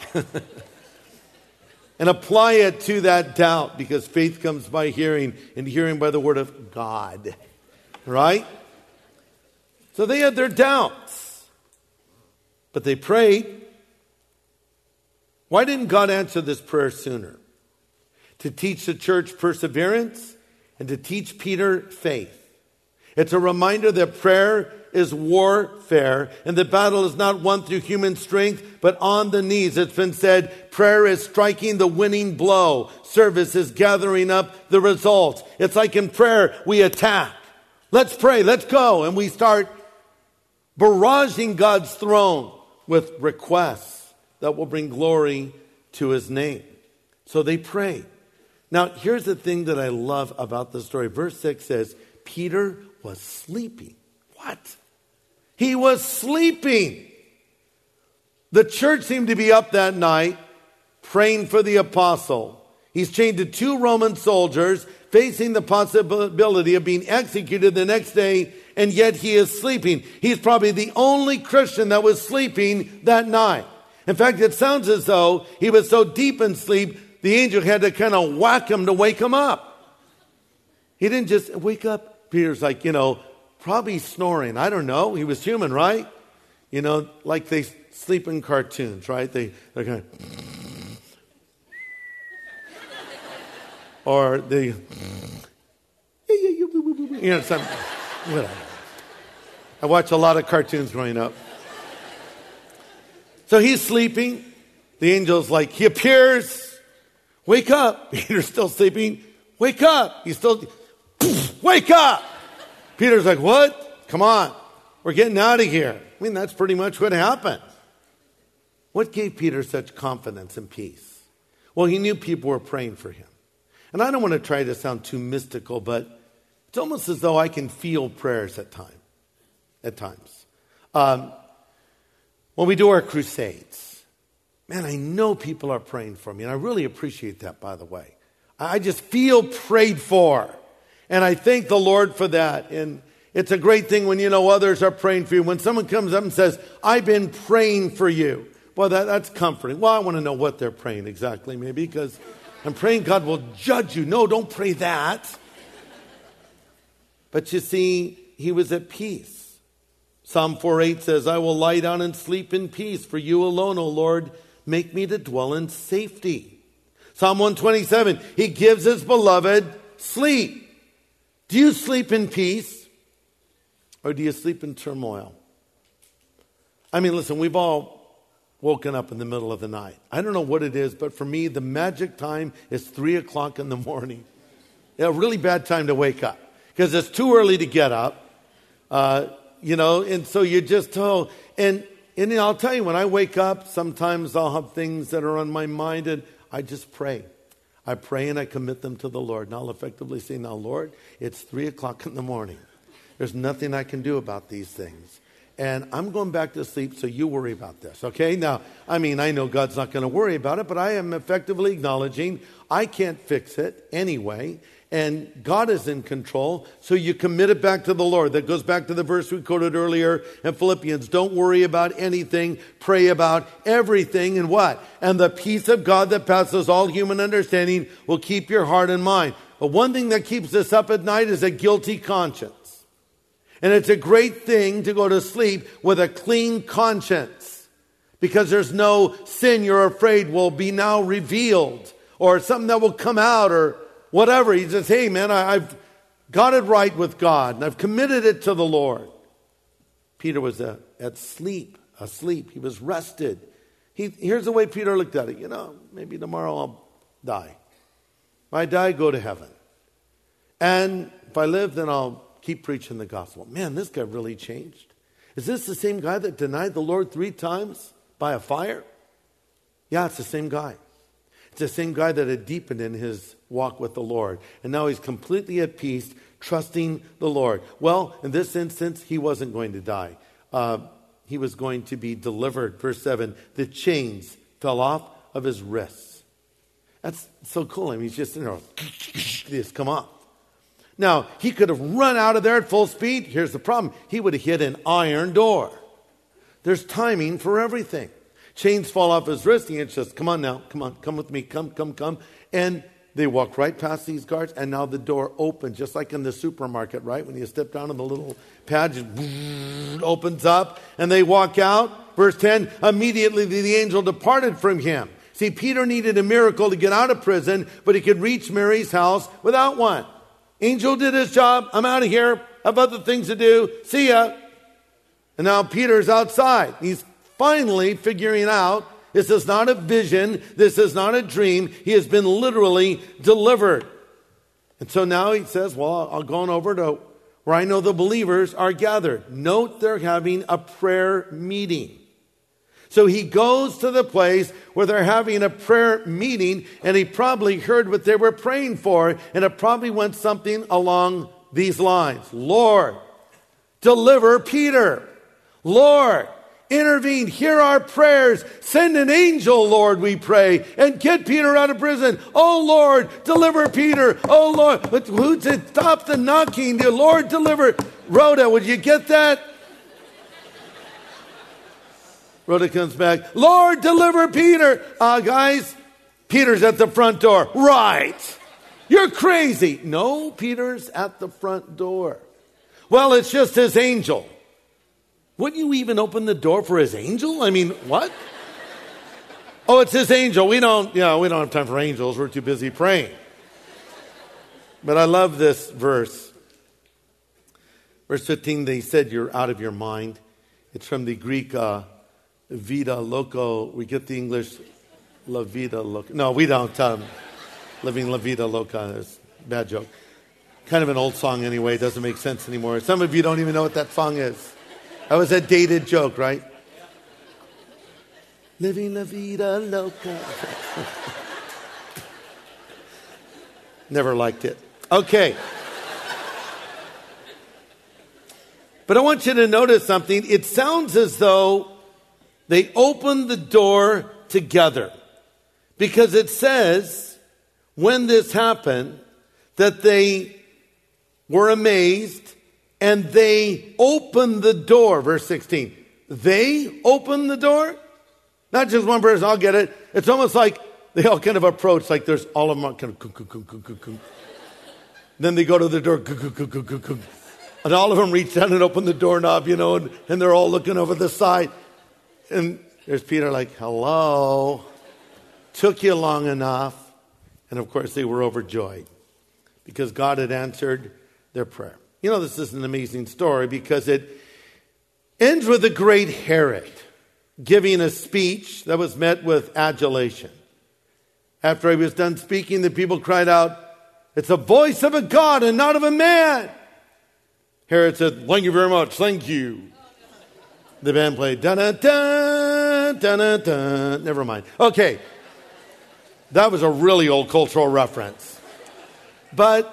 and apply it to that doubt, because faith comes by hearing, and hearing by the word of God. Right? So they had their doubts, but they prayed. Why didn't God answer this prayer sooner? To teach the church perseverance and to teach Peter faith. It's a reminder that prayer is warfare, and the battle is not won through human strength, but on the knees. It's been said, prayer is striking the winning blow. Service is gathering up the results. It's like in prayer, we attack. Let's pray, let's go. And we start barraging God's throne with requests that will bring glory to his name. So they prayed. Now, here's the thing that I love about the story. Verse 6 says, Peter was sleeping. What? He was sleeping. The church seemed to be up that night praying for the apostle. He's chained to 2 Roman soldiers, facing the possibility of being executed the next day, and yet he is sleeping. He's probably the only Christian that was sleeping that night. In fact, it sounds as though he was so deep in sleep, the angel had to kind of whack him to wake him up. He didn't just wake up. Peter's like, probably snoring. I don't know. He was human, right? Like they sleep in cartoons, right? They're kind of, or they, You know, some, whatever. I watched a lot of cartoons growing up. So he's sleeping. The angel's like, he appears. Wake up. Peter's still sleeping. Wake up. He's still, wake up. Peter's like, what? Come on. We're getting out of here. I mean, that's pretty much what happened. What gave Peter such confidence and peace? Well, he knew people were praying for him. And I don't want to try to sound too mystical, but it's almost as though I can feel prayers at times. When we do our crusades, man, I know people are praying for me, and I really appreciate that, by the way. I just feel prayed for, and I thank the Lord for that. And it's a great thing when you know others are praying for you. When someone comes up and says, I've been praying for you, well, that's comforting. Well, I want to know what they're praying exactly, maybe, because I'm praying God will judge you. No, don't pray that. But you see, he was at peace. Psalm 4:8 says, I will lie down and sleep in peace. For you alone, O Lord, make me to dwell in safety. Psalm 127, he gives his beloved sleep. Do you sleep in peace? Or do you sleep in turmoil? I mean, listen, we've all woken up in the middle of the night. I don't know what it is, but for me, the magic time is 3 o'clock in the morning. A really bad time to wake up because it's too early to get up. And so you just, and I'll tell you, when I wake up, sometimes I'll have things that are on my mind and I just pray. I pray and I commit them to the Lord. And I'll effectively say, now, Lord, it's 3 o'clock in the morning. There's nothing I can do about these things. And I'm going back to sleep, so you worry about this, okay? Now, I mean, I know God's not going to worry about it, but I am effectively acknowledging I can't fix it anyway, and God is in control, so you commit it back to the Lord. That goes back to the verse we quoted earlier in Philippians. Don't worry about anything, pray about everything, and what? And the peace of God that passes all human understanding will keep your heart and mind. But one thing that keeps us up at night is a guilty conscience. And it's a great thing to go to sleep with a clean conscience because there's no sin you're afraid will be now revealed or something that will come out or whatever. He says, hey, man, I've got it right with God and I've committed it to the Lord. Peter was asleep. He was rested. Here's the way Peter looked at it. Maybe tomorrow I'll die. If I die, go to heaven. And if I live, then I'll keep preaching the gospel. Man, this guy really changed. Is this the same guy that denied the Lord 3 times by a fire? Yeah, it's the same guy. It's the same guy that had deepened in his walk with the Lord. And now he's completely at peace, trusting the Lord. Well, in this instance, he wasn't going to die. He was going to be delivered. Verse 7, the chains fell off of his wrists. That's so cool. I mean, he's just in there, just come off. Now, he could have run out of there at full speed. Here's the problem. He would have hit an iron door. There's timing for everything. Chains fall off his wrist. He says, come on now. Come on. Come with me. Come. And they walk right past these guards. And now the door opens, just like in the supermarket, right? When you step down on the little pad, it opens up. And they walk out. Verse 10, immediately the angel departed from him. See, Peter needed a miracle to get out of prison, but he could reach Mary's house without one. Angel did his job. I'm out of here. I have other things to do. See ya. And now Peter's outside. He's finally figuring out this is not a vision. This is not a dream. He has been literally delivered. And so now he says, well, I'll go on over to where I know the believers are gathered. Note they're having a prayer meeting. So he goes to the place where they're having a prayer meeting, and he probably heard what they were praying for, and it probably went something along these lines. Lord, deliver Peter. Lord, intervene. Hear our prayers. Send an angel, Lord, we pray, and get Peter out of prison. Oh, Lord, deliver Peter. Oh, Lord. But who said stop the knocking? The Lord, deliver. Rhoda, would you get that? Rhoda comes back. Lord, deliver Peter. Guys, Peter's at the front door. Right. You're crazy. No, Peter's at the front door. Well, it's just his angel. Wouldn't you even open the door for his angel? I mean, what? Oh, it's his angel. We don't have time for angels. We're too busy praying. But I love this verse. Verse 15, they said, you're out of your mind. It's from the Greek vita loco. We get the English la vida loca. No, we don't. Living la vida loca is a bad joke. Kind of an old song anyway. It doesn't make sense anymore. Some of you don't even know what that song is. That was a dated joke, right? Living la vida loca. Never liked it. Okay. But I want you to notice something. It sounds as though they opened the door together. Because it says, when this happened, that they were amazed and they opened the door. Verse 16. They opened the door? Not just one person, I'll get it. It's almost like they all kind of approach, like there's all of them kind of. Then they go to the door. And all of them reach down and open the doorknob, and they're all looking over the side. And there's Peter like, hello. Took you long enough. And of course they were overjoyed because God had answered their prayer. This is an amazing story because it ends with the great Herod giving a speech that was met with adulation. After he was done speaking, the people cried out, it's the voice of a God and not of a man. Herod said, thank you very much, thank you. The band played, dun-dun-dun, dun-dun-dun. Never mind. Okay, that was a really old cultural reference. But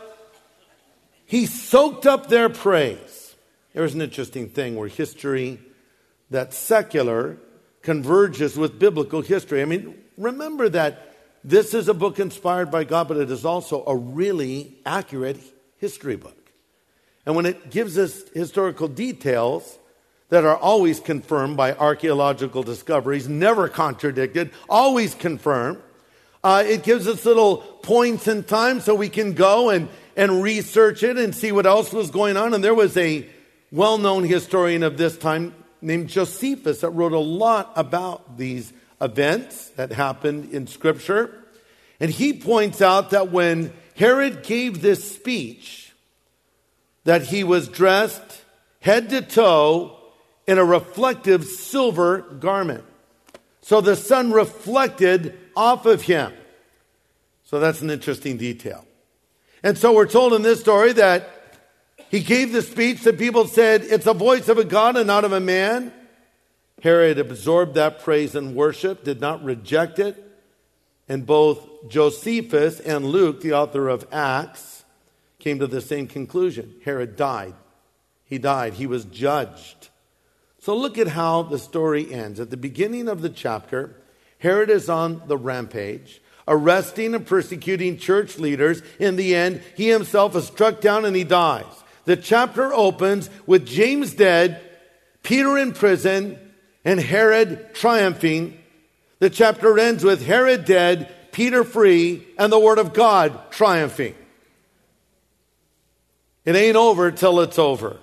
he soaked up their praise. There's an interesting thing where history that's secular converges with biblical history. Remember that this is a book inspired by God, but it is also a really accurate history book. And when it gives us historical details that are always confirmed by archaeological discoveries, never contradicted, always confirmed, it gives us little points in time so we can go and research it and see what else was going on. And there was a well-known historian of this time named Josephus that wrote a lot about these events that happened in Scripture. And he points out that when Herod gave this speech, that he was dressed head to toe in a reflective silver garment. So the sun reflected off of him. So that's an interesting detail. And so we're told in this story that he gave the speech that people said, it's the voice of a God and not of a man. Herod absorbed that praise and worship, did not reject it. And both Josephus and Luke, the author of Acts, came to the same conclusion. Herod died. He died. He was judged. So look at how the story ends. At the beginning of the chapter, Herod is on the rampage, arresting and persecuting church leaders. In the end, he himself is struck down and he dies. The chapter opens with James dead, Peter in prison, and Herod triumphing. The chapter ends with Herod dead, Peter free, and the word of God triumphing. It ain't over till it's over.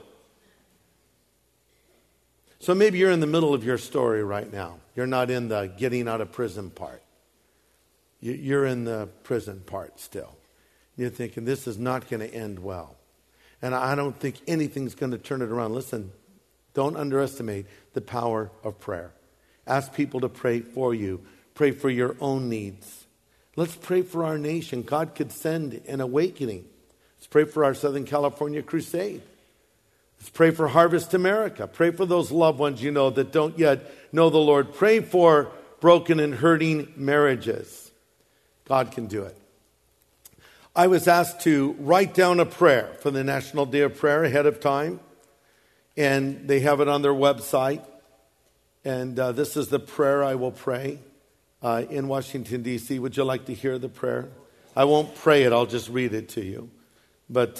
So maybe you're in the middle of your story right now. You're not in the getting out of prison part. You're in the prison part still. You're thinking, this is not going to end well. And I don't think anything's going to turn it around. Listen, don't underestimate the power of prayer. Ask people to pray for you. Pray for your own needs. Let's pray for our nation. God could send an awakening. Let's pray for our Southern California crusade. Let's pray for Harvest America. Pray for those loved ones you know that don't yet know the Lord. Pray for broken and hurting marriages. God can do it. I was asked to write down a prayer for the National Day of Prayer ahead of time. And they have it on their website. And this is the prayer I will pray in Washington, D.C. Would you like to hear the prayer? I won't pray it. I'll just read it to you. But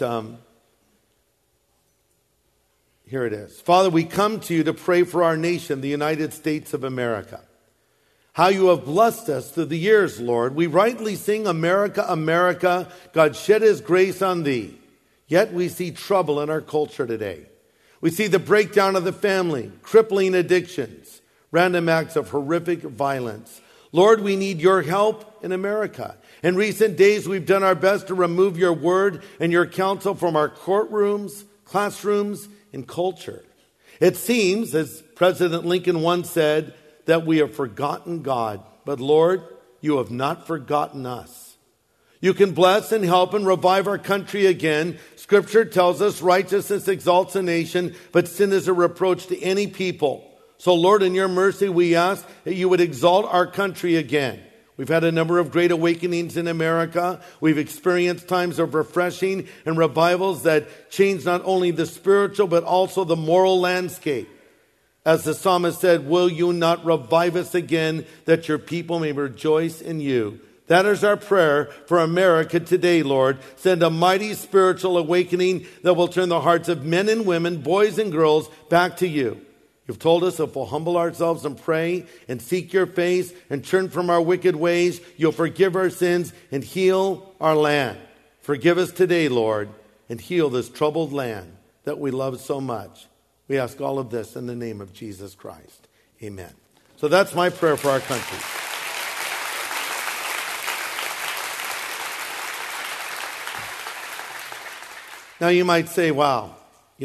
here it is. Father, we come to you to pray for our nation, the United States of America. How you have blessed us through the years, Lord. We rightly sing, America, America, God shed his grace on thee. Yet we see trouble in our culture today. We see the breakdown of the family, crippling addictions, random acts of horrific violence. Lord, we need your help in America. In recent days, we've done our best to remove your word and your counsel from our courtrooms, classrooms, and culture. It seems, as President Lincoln once said, that we have forgotten God. But Lord, you have not forgotten us. You can bless and help and revive our country again. Scripture tells us righteousness exalts a nation, but sin is a reproach to any people. So Lord, in your mercy, we ask that you would exalt our country again. We've had a number of great awakenings in America. We've experienced times of refreshing and revivals that change not only the spiritual, but also the moral landscape. As the psalmist said, will you not revive us again, that your people may rejoice in you? That is our prayer for America today, Lord. Send a mighty spiritual awakening that will turn the hearts of men and women, boys and girls, back to you. You've told us if we'll humble ourselves and pray and seek your face and turn from our wicked ways, you'll forgive our sins and heal our land. Forgive us today, Lord, and heal this troubled land that we love so much. We ask all of this in the name of Jesus Christ. Amen. So that's my prayer for our country. Now you might say, wow,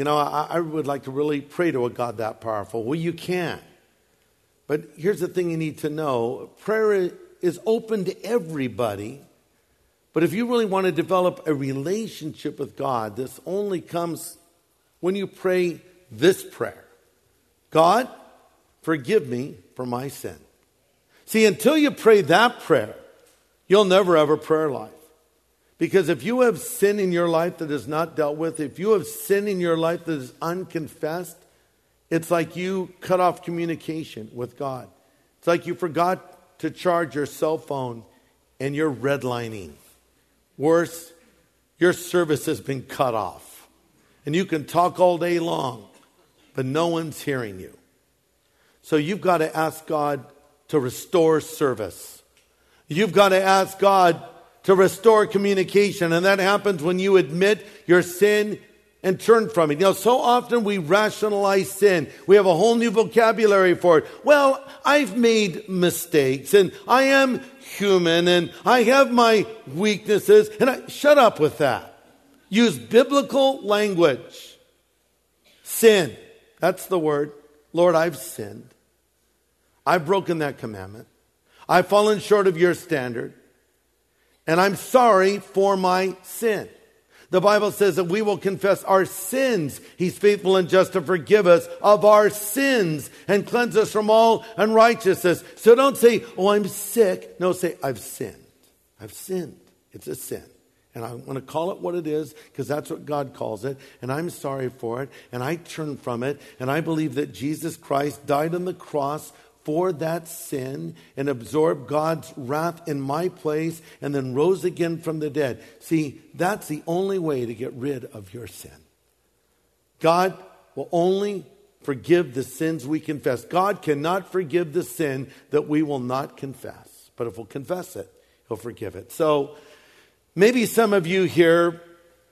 I would like to really pray to a God that powerful. Well, you can. But here's the thing you need to know. Prayer is open to everybody. But if you really want to develop a relationship with God, this only comes when you pray this prayer. God, forgive me for my sin. See, until you pray that prayer, you'll never have a prayer life. Because if you have sin in your life that is not dealt with, if you have sin in your life that is unconfessed, it's like you cut off communication with God. It's like you forgot to charge your cell phone and you're redlining. Worse, your service has been cut off. And you can talk all day long, but no one's hearing you. So you've got to ask God to restore service. You've got to ask God to restore communication. And that happens when you admit your sin and turn from it. So often we rationalize sin. We have a whole new vocabulary for it. Well, I've made mistakes and I am human and I have my weaknesses. And shut up with that. Use biblical language. Sin. That's the word. Lord, I've sinned. I've broken that commandment. I've fallen short of your standard. And I'm sorry for my sin. The Bible says that we will confess our sins. He's faithful and just to forgive us of our sins and cleanse us from all unrighteousness. So don't say, oh, I'm sick. No, say, I've sinned. I've sinned. It's a sin. And I want to call it what it is because that's what God calls it. And I'm sorry for it. And I turn from it. And I believe that Jesus Christ died on the cross for that sin and absorbed God's wrath in my place and then rose again from the dead. See, that's the only way to get rid of your sin. God will only forgive the sins we confess. God cannot forgive the sin that we will not confess. But if we'll confess it, he'll forgive it. So maybe some of you here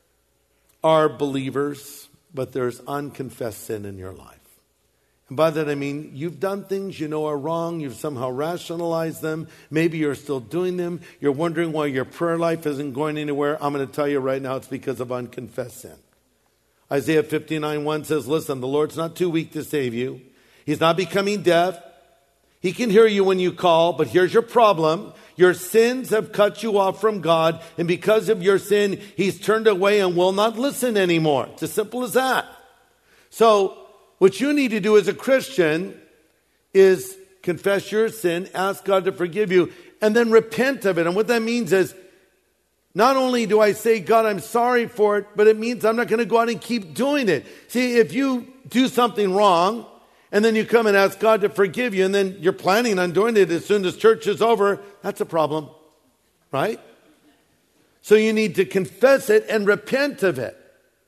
are believers, but there's unconfessed sin in your life. And by that I mean you've done things you know are wrong. You've somehow rationalized them. Maybe you're still doing them. You're wondering why your prayer life isn't going anywhere. I'm going to tell you right now it's because of unconfessed sin. Isaiah 59:1 says, listen, the Lord's not too weak to save you. He's not becoming deaf. He can hear you when you call, but here's your problem. Your sins have cut you off from God, and because of your sin, he's turned away and will not listen anymore. It's as simple as that. So what you need to do as a Christian is confess your sin, ask God to forgive you, and then repent of it. And what that means is, not only do I say, God, I'm sorry for it, but it means I'm not going to go out and keep doing it. See, if you do something wrong, and then you come and ask God to forgive you, and then you're planning on doing it as soon as church is over, that's a problem, right? So you need to confess it and repent of it.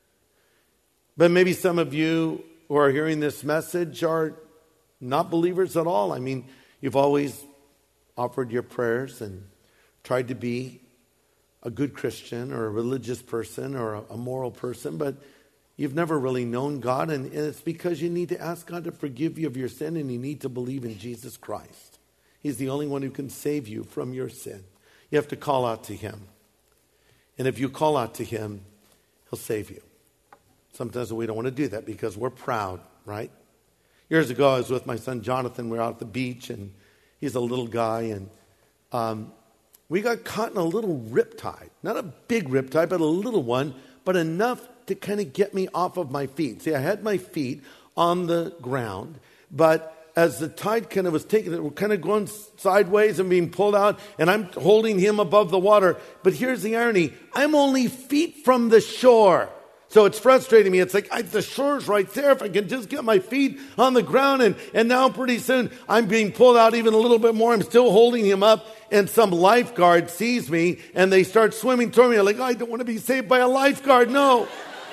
But maybe some of you who are hearing this message are not believers at all. I mean, you've always offered your prayers and tried to be a good Christian or a religious person or a moral person, but you've never really known God, and it's because you need to ask God to forgive you of your sin, and you need to believe in Jesus Christ. He's the only one who can save you from your sin. You have to call out to him. And if you call out to him, he'll save you. Sometimes we don't want to do that because we're proud, right? Years ago, I was with my son Jonathan. We were out at the beach, and he's a little guy, and we got caught in a little riptide. Not a big riptide, but a little one, but enough to kind of get me off of my feet. See, I had my feet on the ground, but as the tide kind of was taking it, we're kind of going sideways and being pulled out, and I'm holding him above the water. But here's the irony. I'm only feet from the shore. So it's frustrating me. It's like, the shore's right there. If I can just get my feet on the ground. And now pretty soon I'm being pulled out even a little bit more. I'm still holding him up. And some lifeguard sees me and they start swimming toward me. I'm like, I don't want to be saved by a lifeguard. No.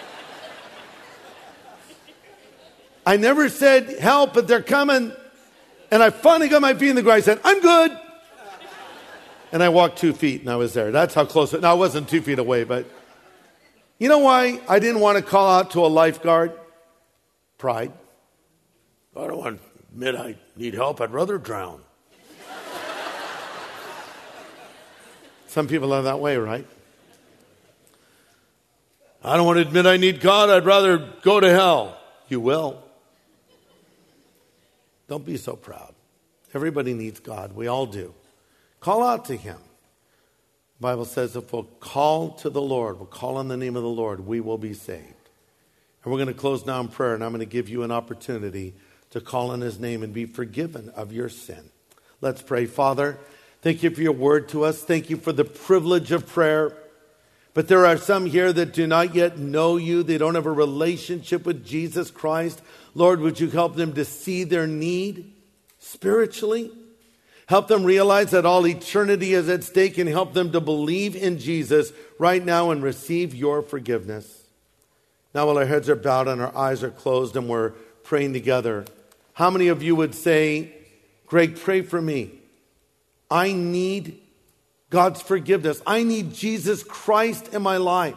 I never said help, but they're coming. And I finally got my feet in the ground. I said, I'm good. And I walked 2 feet and I was there. That's how close it. Now I wasn't 2 feet away, but you know why I didn't want to call out to a lifeguard? Pride. I don't want to admit I need help. I'd rather drown. Some people are that way, right? I don't want to admit I need God. I'd rather go to hell. You will. Don't be so proud. Everybody needs God. We all do. Call out to Him. The Bible says if we'll call to the Lord, we'll call on the name of the Lord, we will be saved. And we're going to close now in prayer, and I'm going to give you an opportunity to call on His name and be forgiven of your sin. Let's pray. Father, thank you for your word to us. Thank you for the privilege of prayer. But there are some here that do not yet know you. They don't have a relationship with Jesus Christ. Lord, would you help them to see their need spiritually? Help them realize that all eternity is at stake, and help them to believe in Jesus right now and receive your forgiveness. Now while our heads are bowed and our eyes are closed and we're praying together, how many of you would say, Greg, pray for me. I need God's forgiveness. I need Jesus Christ in my life.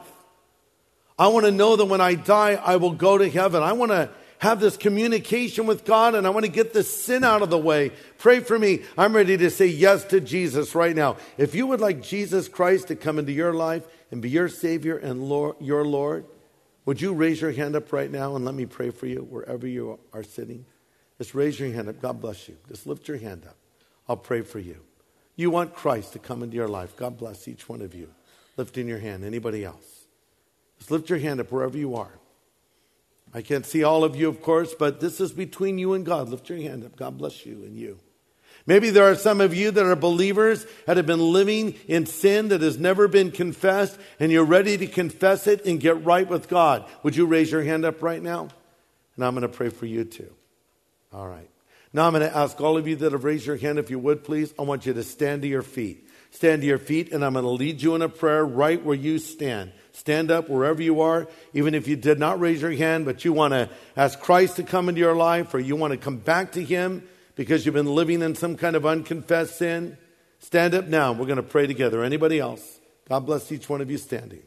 I want to know that when I die, I will go to heaven. I want to have this communication with God, and I want to get this sin out of the way. Pray for me. I'm ready to say yes to Jesus right now. If you would like Jesus Christ to come into your life and be your Savior and your Lord, would you raise your hand up right now and let me pray for you wherever you are sitting? Just raise your hand up. God bless you. Just lift your hand up. I'll pray for you. You want Christ to come into your life. God bless each one of you. Lifting your hand. Anybody else? Just lift your hand up wherever you are. I can't see all of you, of course, but this is between you and God. Lift your hand up. God bless you and you. Maybe there are some of you that are believers that have been living in sin that has never been confessed, and you're ready to confess it and get right with God. Would you raise your hand up right now? And I'm going to pray for you too. All right. Now I'm going to ask all of you that have raised your hand, if you would, please. I want you to stand to your feet. Stand to your feet, and I'm going to lead you in a prayer right where you stand. Stand up wherever you are, even if you did not raise your hand, but you want to ask Christ to come into your life, or you want to come back to Him because you've been living in some kind of unconfessed sin. Stand up now. We're going to pray together. Anybody else? God bless each one of you standing.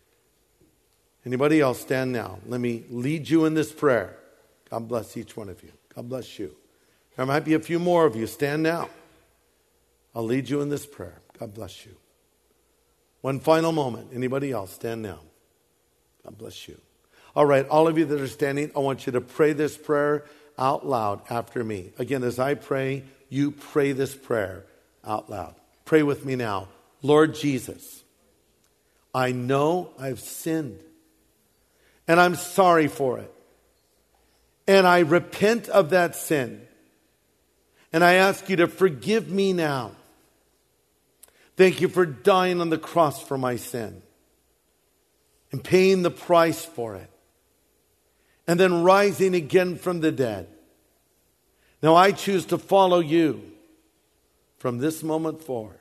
Anybody else? Stand now. Let me lead you in this prayer. God bless each one of you. God bless you. There might be a few more of you. Stand now. I'll lead you in this prayer. God bless you. One final moment. Anybody else? Stand now. God bless you. All right, all of you that are standing, I want you to pray this prayer out loud after me. Again, as I pray, you pray this prayer out loud. Pray with me now. Lord Jesus, I know I've sinned, and I'm sorry for it. And I repent of that sin. And I ask you to forgive me now. Thank you for dying on the cross for my sin and paying the price for it, and then rising again from the dead. Now I choose to follow you from this moment forward.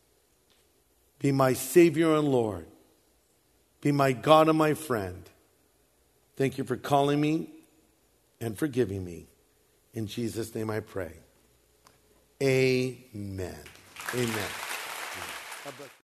Be my Savior and Lord. Be my God and my friend. Thank you for calling me and forgiving me. In Jesus' name I pray. Amen. Amen. God bless you.